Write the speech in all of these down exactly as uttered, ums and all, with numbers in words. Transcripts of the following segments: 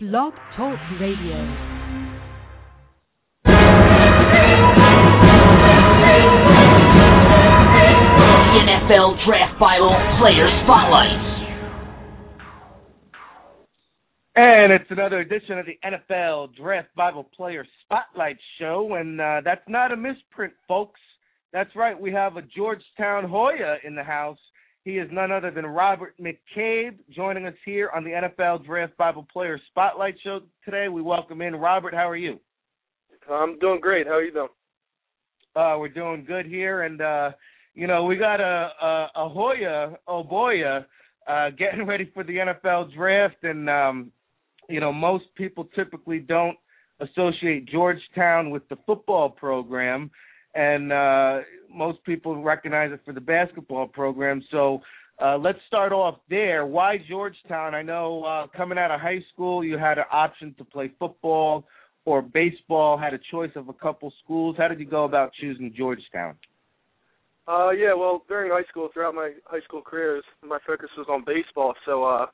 Blog Talk Radio. N F L Draft Bible Player Spotlights. And it's another edition of the N F L Draft Bible Player Spotlight Show, and uh, that's not a misprint, folks. That's right, we have a Georgetown Hoya in the house. He is none other than Robert McCabe joining us here on the N F L Draft Bible Player Spotlight Show today. We welcome in Robert. How are you? I'm doing great. How are you doing? Uh, we're doing good here, and uh, you know we got a a, a Hoya, oh boy, uh, getting ready for the N F L Draft, and um, you know most people typically don't associate Georgetown with the football program. And uh, most people recognize it for the basketball program. So uh, let's start off there. Why Georgetown? I know uh, coming out of high school, you had an option to play football or baseball, had a choice of a couple schools. How did you go about choosing Georgetown? Uh, yeah, well, during high school, throughout my high school careers, my focus was on baseball. So uh,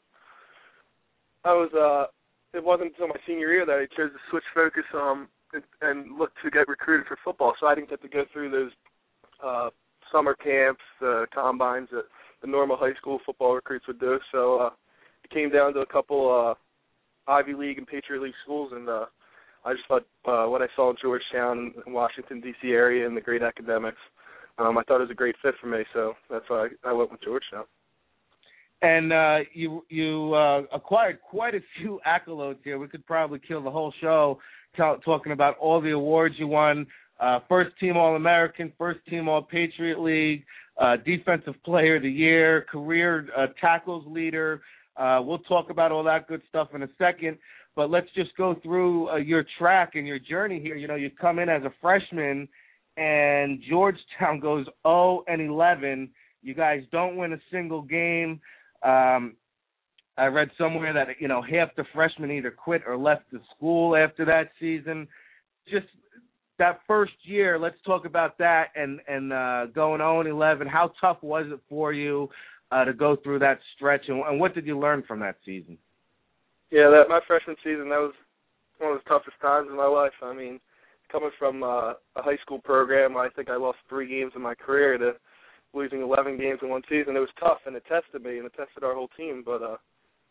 I was. Uh, it wasn't until my senior year that I chose to switch focus um, and, and look to get recruited for football. So I didn't get to go through those uh, summer camps, uh, combines that the normal high school football recruits would do. So uh, it came down to a couple uh, Ivy League and Patriot League schools, and uh, I just thought uh, what I saw in Georgetown and Washington, D C area and the great academics, um, I thought it was a great fit for me. So that's why I, I went with Georgetown. And uh, you you uh, acquired quite a few accolades here. We could probably kill the whole show t- talking about all the awards you won. Uh, first team All-American, first team All-Patriot League, uh, Defensive Player of the Year, career uh, tackles leader. Uh, we'll talk about all that good stuff in a second. But let's just go through uh, your track and your journey here. You know, you come in as a freshman, and Georgetown goes oh and eleven. You guys don't win a single game. Um, I read somewhere that, you know, half the freshmen either quit or left the school after that season. Just that first year, let's talk about that and, and uh, going oh and eleven. How tough was it for you uh, to go through that stretch, and, and what did you learn from that season? Yeah, that my freshman season, that was one of the toughest times in my life. I mean, coming from uh, a high school program, I think I lost three games in my career to losing eleven games in one season. It was tough, and it tested me, and it tested our whole team. But uh,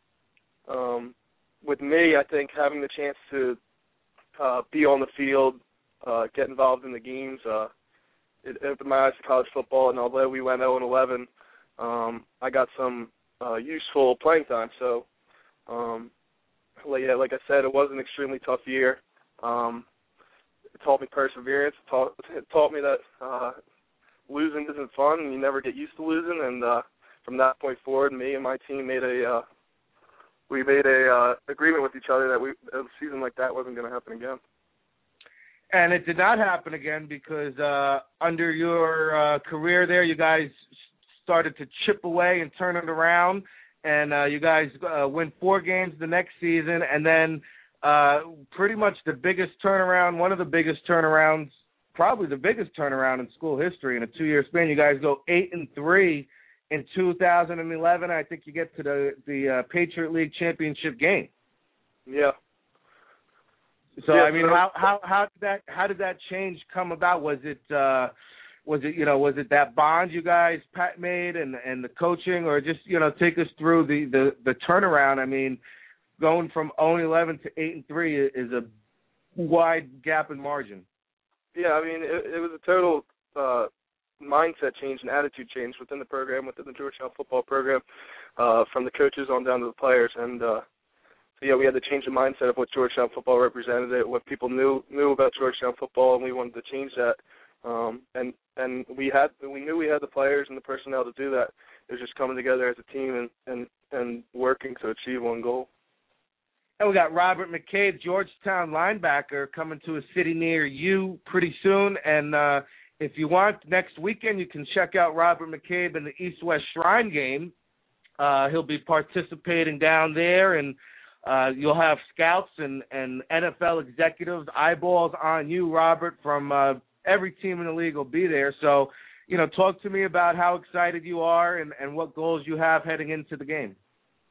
um, with me, I think having the chance to uh, be on the field, uh, get involved in the games, uh, it opened my eyes to college football. And although we went oh and eleven, um, I got some uh, useful playing time. So, um, like, yeah, like I said, it was an extremely tough year. Um, it taught me perseverance. It taught, it taught me that uh, losing isn't fun, and you never get used to losing. And uh, from that point forward, me and my team made a uh, we made a uh, agreement with each other that we a season like that wasn't going to happen again. And it did not happen again because uh, under your uh, career there, you guys started to chip away and turn it around, and uh, you guys uh, win four games the next season, and then uh, pretty much the biggest turnaround, one of the biggest turnarounds, probably the biggest turnaround in school history in a two-year span. You guys go eight and three in two thousand eleven. I think you get to the the uh, Patriot League championship game. Yeah. So yeah, I mean, so how how how did that how did that change come about? Was it uh, was it you know was it that bond you guys Pat made and and the coaching, or just you know take us through the the, the turnaround? I mean, going from oh and eleven to eight and three is a wide gap in margin. Yeah, I mean, it, it was a total uh, mindset change and attitude change within the program, within the Georgetown football program, uh, from the coaches on down to the players. And, uh, so, yeah, we had to change the mindset of what Georgetown football represented, what people knew knew about Georgetown football, and we wanted to change that. Um, and and we had we knew we had the players and the personnel to do that. It was just coming together as a team and, and, and working to achieve one goal. And we got Robert McCabe, Georgetown linebacker, coming to a city near you pretty soon. And uh, if you want, next weekend you can check out Robert McCabe in the East-West Shrine game. Uh, he'll be participating down there, and uh, you'll have scouts and, and N F L executives, eyeballs on you, Robert, from uh, every team in the league will be there. So, you know, talk to me about how excited you are and, and what goals you have heading into the game.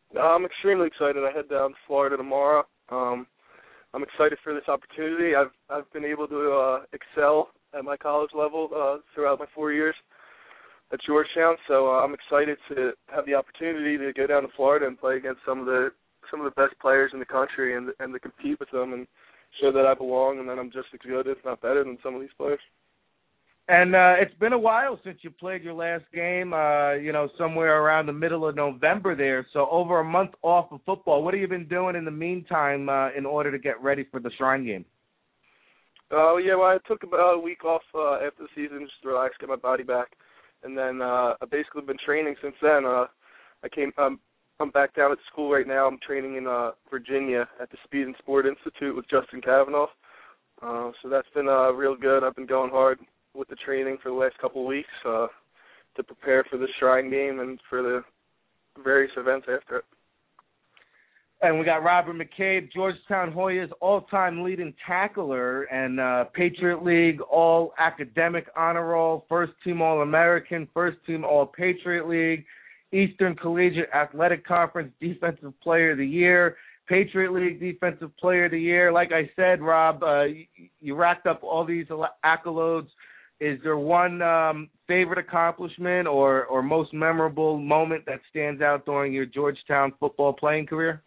Uh, I'm extremely excited. I head down to Florida tomorrow. Um, I'm excited for this opportunity. I've I've been able to uh, excel at my college level uh, throughout my four years at Georgetown. So uh, I'm excited to have the opportunity to go down to Florida and play against some of the some of the best players in the country and and to compete with them and show that I belong and that I'm just as good, if not better, than some of these players. And uh, it's been a while since you played your last game, uh, you know, somewhere around the middle of November there. So over a month off of football. What have you been doing in the meantime uh, in order to get ready for the Shrine game? Oh, uh, yeah, well, I took about a week off uh, after the season just to relax, get my body back. And then uh, I've basically been training since then. Uh, I came, um, I'm back down at school right now. I'm training in uh, Virginia at the Speed and Sport Institute with Justin Kavanaugh. Uh, so that's been uh, real good. I've been going hard with the training for the last couple of weeks uh, to prepare for the Shrine game and for the various events after it. And we got Robert McCabe, Georgetown Hoyas all-time leading tackler and uh, Patriot League all-academic honor roll, first-team All-American, first-team All-Patriot League, Eastern Collegiate Athletic Conference Defensive Player of the Year, Patriot League Defensive Player of the Year. Like I said, Rob, uh, you, you racked up all these accolades. Is there one um, favorite accomplishment or, or most memorable moment that stands out during your Georgetown football playing career?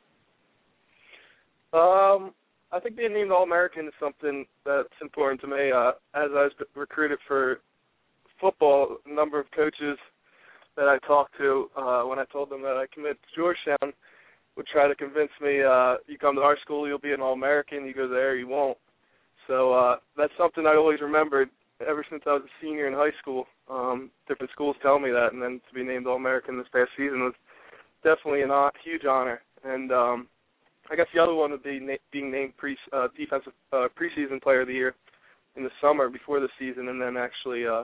Um, I think being named All-American is something that's important to me. Uh, as I was recruited for football, a number of coaches that I talked to uh, when I told them that I committed to Georgetown would try to convince me, uh, you come to our school, you'll be an All-American. You go there, you won't. So uh, that's something I always remembered ever since I was a senior in high school. Um, different schools tell me that, and then to be named All-American this past season was definitely a huge honor. And um, I guess the other one would be na- being named pre- uh, defensive uh, preseason player of the year in the summer before the season, and then actually uh,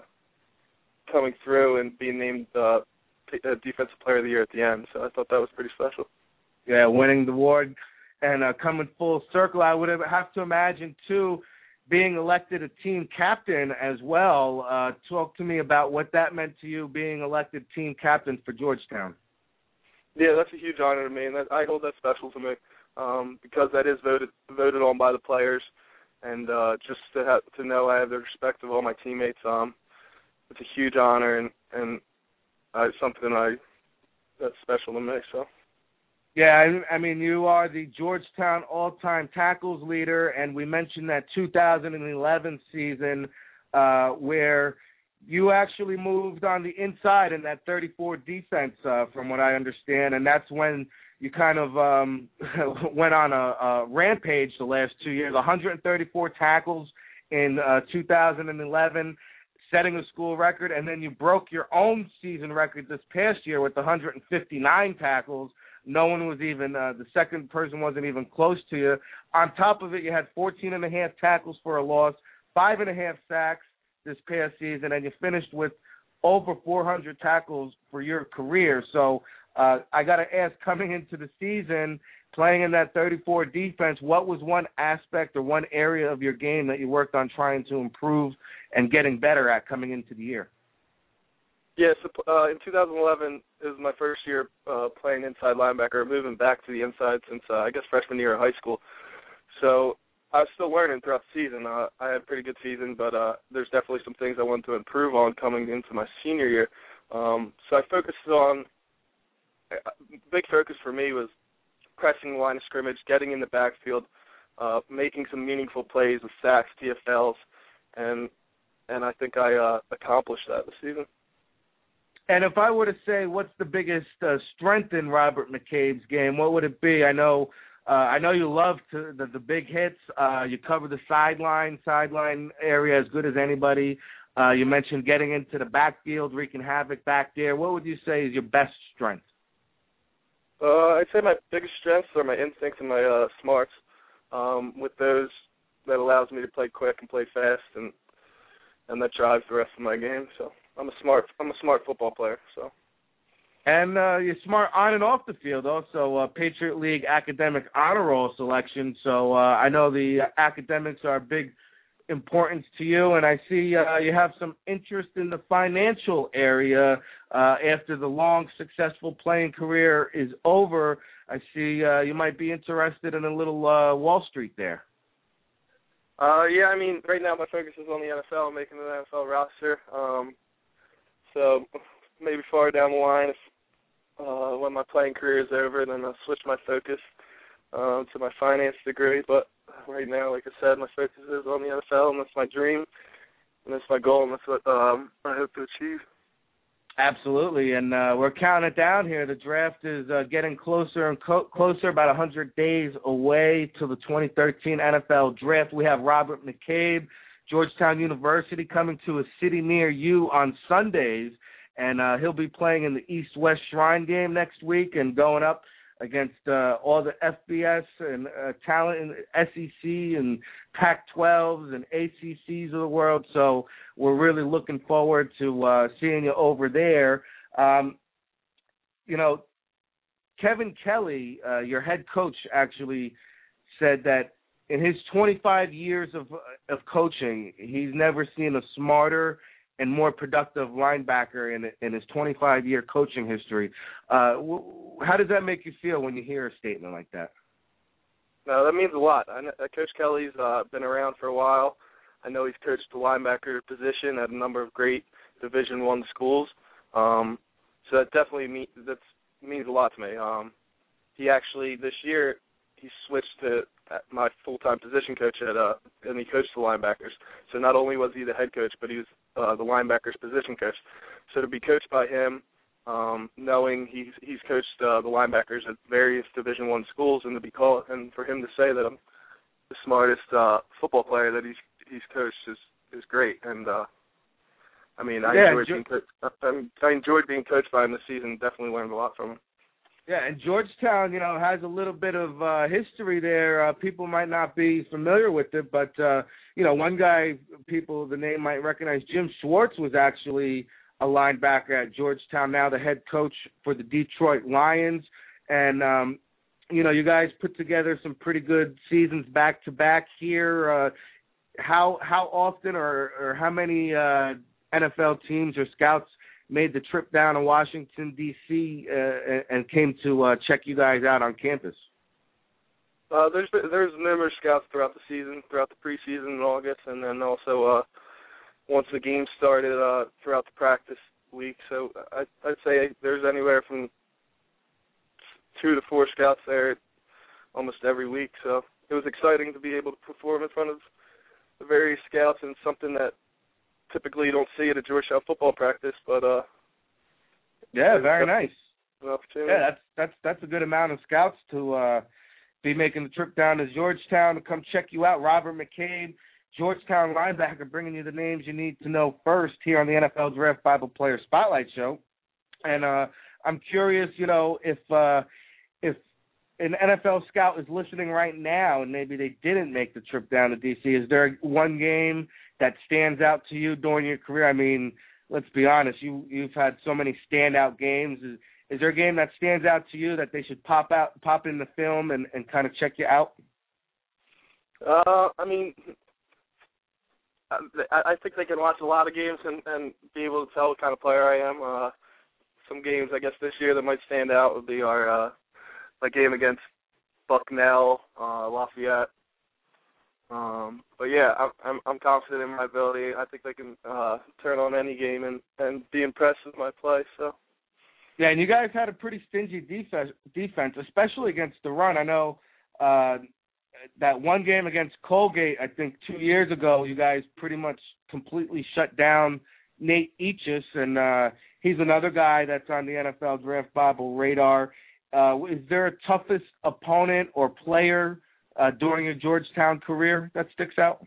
coming through and being named uh, p- uh, defensive player of the year at the end. So I thought that was pretty special. Yeah, winning the award and uh, coming full circle. I would have to imagine, too, being elected a team captain as well. Uh, talk to me about what that meant to you, being elected team captain for Georgetown. Yeah, that's a huge honor to me, and that, I hold that special to me um, because that is voted voted on by the players, and uh, just to have, to know I have the respect of all my teammates. Um, it's a huge honor, and and uh, it's something I that's special to me. So. Yeah, I, I mean, you are the Georgetown all-time tackles leader, and we mentioned that two thousand eleven season uh, where you actually moved on the inside in that thirty-four defense, uh, from what I understand, and that's when you kind of um, went on a, a rampage the last two years, one hundred thirty-four tackles in uh, two thousand eleven, setting a school record, and then you broke your own season record this past year with one hundred fifty-nine tackles. No one was even, uh, the second person wasn't even close to you. On top of it, you had fourteen and a half tackles for a loss, five and a half sacks this past season, and you finished with over four hundred tackles for your career. So uh, I got to ask, coming into the season, playing in that thirty-four defense, what was one aspect or one area of your game that you worked on trying to improve and getting better at coming into the year? Yeah, so, uh, in two thousand eleven, it was my first year uh, playing inside linebacker, moving back to the inside since, uh, I guess, freshman year of high school. So I was still learning throughout the season. Uh, I had a pretty good season, but uh, there's definitely some things I wanted to improve on coming into my senior year. Um, so I focused on, uh, big focus for me was pressing the line of scrimmage, getting in the backfield, uh, making some meaningful plays with sacks, T F Ls, and and I think I uh, accomplished that this season. And if I were to say what's the biggest uh, strength in Robert McCabe's game, what would it be? I know uh, I know you love to, the, the big hits. Uh, you cover the sideline, sideline area as good as anybody. Uh, you mentioned getting into the backfield, wreaking havoc back there. What would you say is your best strength? Uh, I'd say my biggest strengths are my instincts and my uh, smarts. Um, with those, that allows me to play quick and play fast, and and that drives the rest of my game. So. I'm a smart. I'm a smart football player. So, and uh, you're smart on and off the field. Also, uh, Patriot League academic honor roll selection. So uh, I know the academics are a big importance to you, and I see uh, you have some interest in the financial area uh, after the long, successful playing career is over. I see uh, you might be interested in a little uh, Wall Street there. Uh, yeah, I mean, right now my focus is on the N F L, making the N F L roster. Um, so maybe far down the line, if, uh, when my playing career is over, then I'll switch my focus uh, to my finance degree. But right now, like I said, my focus is on the N F L, and that's my dream, and that's my goal, and that's what um, I hope to achieve. Absolutely, and uh, we're counting it down here. The draft is uh, getting closer and co- closer, about one hundred days away to the twenty thirteen N F L Draft. We have Robert McCabe, Georgetown University, coming to a city near you on Sundays, and uh, he'll be playing in the East-West Shrine game next week and going up against uh, all the F B S and uh, talent in S E C and Pac twelves and A C Cs of the world. So we're really looking forward to uh, seeing you over there. Um, you know, Kevin Kelly, uh, your head coach, actually said that in his twenty-five years of of coaching, he's never seen a smarter and more productive linebacker in in his twenty-five year coaching history. Uh, w- how does that make you feel when you hear a statement like that? No, that means a lot. I know, Coach Kelly's uh, been around for a while. I know he's coached the linebacker position at a number of great Division One schools. Um, so that definitely mean, that's, means a lot to me. Um, he actually, this year, he switched to my full-time position coach at, uh, and he coached the linebackers. So not only was he the head coach, but he was uh, the linebackers position coach. So to be coached by him, um, knowing he's he's coached uh, the linebackers at various Division One schools, and to be called, and for him to say that I'm the smartest uh, football player that he's he's coached is is great. And uh, I mean, I yeah, enjoyed jo- being co- I, I enjoyed being coached by him this season. Definitely learned a lot from him. Yeah, and Georgetown, you know, has a little bit of uh, history there. Uh, people might not be familiar with it, but, uh, you know, one guy people, the name might recognize, Jim Schwartz, was actually a linebacker at Georgetown, now the head coach for the Detroit Lions. And, um, you know, you guys put together some pretty good seasons back-to-back here. Uh, how how often or, or how many uh, N F L teams or scouts made the trip down to Washington, D C, uh, and came to uh, check you guys out on campus? Uh, there's there's numerous scouts throughout the season, throughout the preseason in August, and then also uh, once the game started uh, throughout the practice week. So I, I'd say there's anywhere from two to four scouts there almost every week. So it was exciting to be able to perform in front of the various scouts, and something that typically you don't see at a Georgetown football practice. But uh, yeah, very nice. An opportunity. Yeah, that's that's that's a good amount of scouts to uh, be making the trip down to Georgetown to come check you out. Robert McCabe, Georgetown linebacker, bringing you the names you need to know first here on the N F L Draft Bible Player Spotlight Show. And uh, I'm curious, you know, if uh, if an N F L scout is listening right now and maybe they didn't make the trip down to D C, is there one game that stands out to you during your career? I mean, let's be honest, you, you've had so many standout games. Is, is there a game that stands out to you that they should pop out, pop in the film and, and kind of check you out? Uh, I mean, I, I think they can watch a lot of games and, and be able to tell what kind of player I am. Uh, some games, I guess, this year that might stand out would be our uh, my game against Bucknell, uh, Lafayette. Um, but yeah, I'm, I'm I'm confident in my ability. I think they can uh, turn on any game and, and be impressed with my play. So. Yeah, and you guys had a pretty stingy defense, defense, especially against the run. I know uh, that one game against Colgate, I think two years ago, you guys pretty much completely shut down Nate Eachus, and uh, he's another guy that's on the N F L Draft Bible radar. Uh, is there a toughest opponent or player uh, during your Georgetown career that sticks out?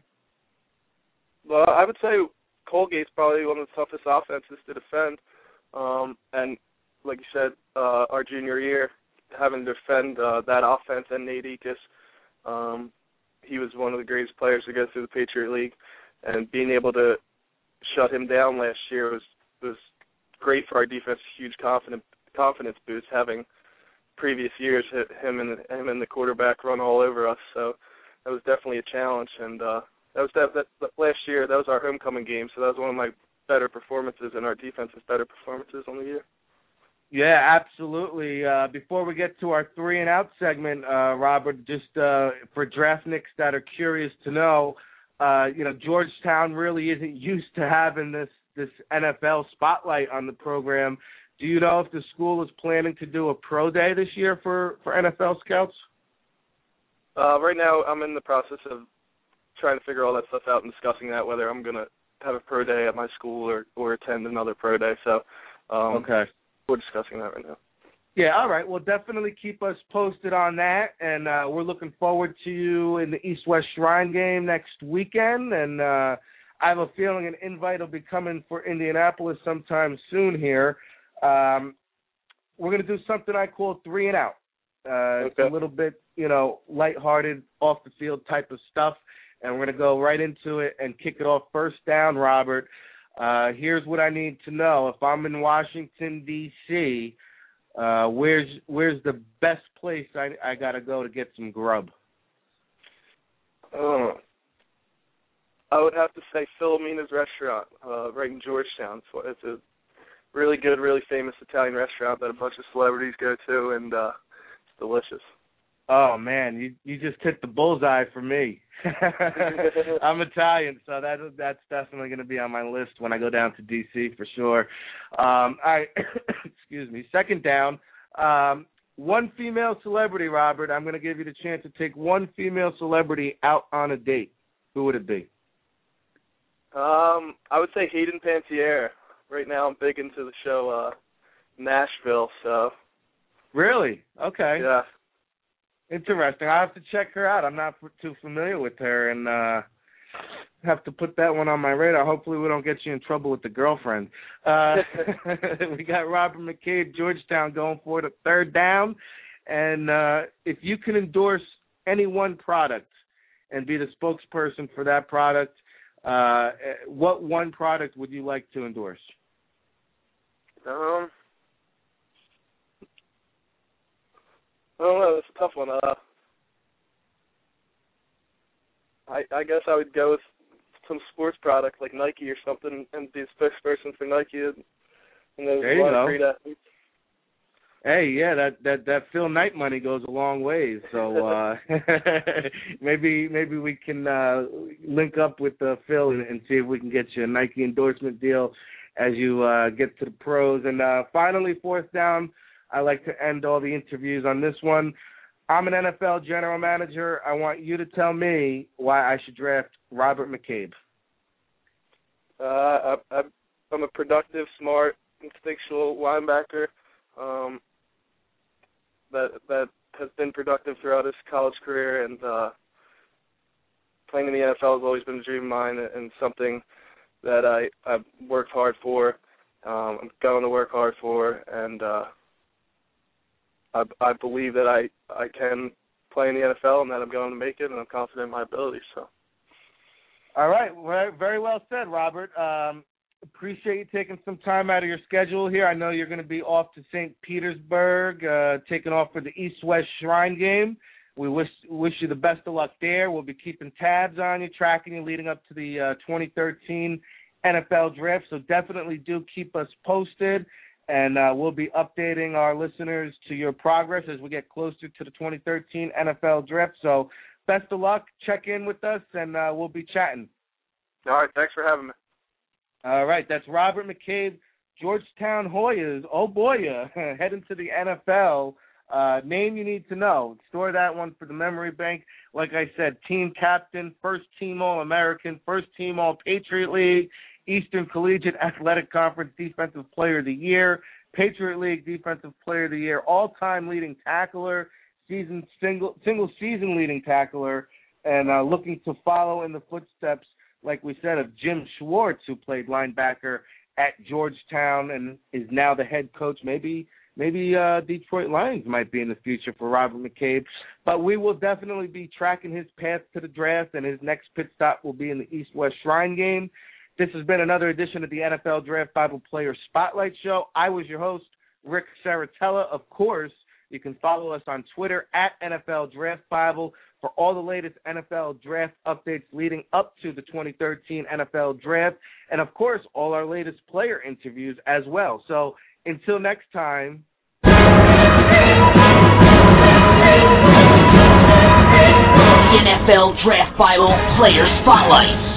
Well, I would say Colgate's probably one of the toughest offenses to defend. Um, and like you said, uh, our junior year, having to defend uh, that offense and Nate Eachus, um, he was one of the greatest players to go through the Patriot League. And being able to shut him down last year was was great for our defense, huge confidence confidence boost, having previous years hit him and him and the quarterback run all over us. So that was definitely a challenge, and uh, that was that, that, that last year. That was our homecoming game, so that was one of my better performances and our defense's better performances on the year. Yeah, absolutely. Uh, before we get to our three and out segment, uh, Robert, just uh, for draftniks that are curious to know, uh, you know, Georgetown really isn't used to having this this N F L spotlight on the program. Do you know if the school is planning to do a pro day this year for, for N F L scouts? Uh, right now, I'm in the process of trying to figure all that stuff out and discussing that, whether I'm going to have a pro day at my school or, or attend another pro day. So um, okay. We're discussing that right now. Yeah, all right. Well, definitely keep us posted on that, and uh, we're looking forward to you in the East-West Shrine game next weekend, and uh, I have a feeling an invite will be coming for Indianapolis sometime soon here. Um, we're going to do something I call three and out. Uh, okay. It's a little bit, you know, lighthearted, off-the-field type of stuff, and we're going to go right into it and kick it off first down, Robert. Uh, here's what I need to know. If I'm in Washington, D C, uh, where's where's the best place I, I got to go to get some grub? Oh, I would have to say Philomena's Restaurant, uh, right in Georgetown. So it's a really good, really famous Italian restaurant that a bunch of celebrities go to, and uh, it's delicious. Oh, man, you you just hit the bullseye for me. I'm Italian, so that that's definitely going to be on my list when I go down to D C for sure. Um, I excuse me. Second down, um, one female celebrity, Robert. I'm going to give you the chance to take one female celebrity out on a date. Who would it be? Um, I would say Hayden Panettiere. Right now, I'm big into the show uh, Nashville. So. Really? Okay. Yeah. Interesting. I have to check her out. I'm not too familiar with her, and uh, have to put that one on my radar. Hopefully we don't get you in trouble with the girlfriend. Uh, we got Robert McCabe, Georgetown, going for the third down. And uh, if you can endorse any one product and be the spokesperson for that product, uh, what one product would you like to endorse? Um. I don't know. It's a tough one. Uh, I I guess I would go with some sports product like Nike or something and be a spokesperson for Nike. And, and there's there a you lot go. of great athletes. Hey, yeah, that, that, that Phil Knight money goes a long ways. So uh, maybe maybe we can uh, link up with uh, Phil and, and see if we can get you a Nike endorsement deal as you uh, get to the pros. And uh, finally, fourth down. I like to end all the interviews on this one. I'm an N F L general manager. I want you to tell me why I should draft Robert McCabe. Uh, I, I, I'm a productive, smart, instinctual linebacker um, that that has been productive throughout his college career, and uh, playing in the N F L has always been a dream of mine and something that I, I've worked hard for, um, I'm going to work hard for, and uh, I, I believe that I, I can play in the N F L and that I'm going to make it, and I'm confident in my abilities. So. All right. Well, very well said, Robert. Um, appreciate you taking some time out of your schedule here. I know you're going to be off to Saint Petersburg, uh, taking off for the East-West Shrine game. We wish wish you the best of luck there. We'll be keeping tabs on you, tracking you leading up to the uh, twenty thirteen N F L Draft. So definitely do keep us posted. And uh, we'll be updating our listeners to your progress as we get closer to the twenty thirteen N F L Draft. So best of luck. Check in with us, and uh, we'll be chatting. All right. Thanks for having me. All right. That's Robert McCabe, Georgetown Hoyas. Oh, boy, uh, heading to the N F L. Uh, name you need to know. Store that one for the memory bank. Like I said, team captain, first team All-American, first team All-Patriot League, Eastern Collegiate Athletic Conference Defensive Player of the Year, Patriot League Defensive Player of the Year, all-time leading tackler, season single single season leading tackler, and uh, looking to follow in the footsteps, like we said, of Jim Schwartz, who played linebacker at Georgetown and is now the head coach. Maybe maybe uh, Detroit Lions might be in the future for Robert McCabe. But we will definitely be tracking his path to the draft, and his next pit stop will be in the East-West Shrine game. This has been another edition of the N F L Draft Bible Player Spotlight Show. I was your host, Rick Saratella. Of course, You can follow us on Twitter at N F L Draft Bible for all the latest N F L draft updates leading up to the twenty thirteen N F L Draft, and, of course, all our latest player interviews as well. So until next time. The N F L Draft Bible Player Spotlight.